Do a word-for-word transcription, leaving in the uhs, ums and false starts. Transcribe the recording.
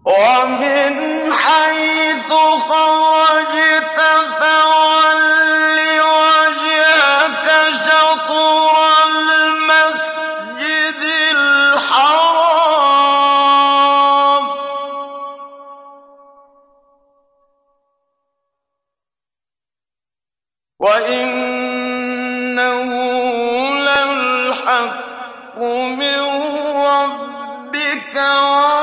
وَمِنْ حَيْثُ خَرَجْتَ فَوَلِّ وَجْهَكَ شَطْرَ الْمَسْجِدِ الْحَرَامِ ۖ وَإِنَّهُ لَلْحَقُّ مِن رَّبِّكَ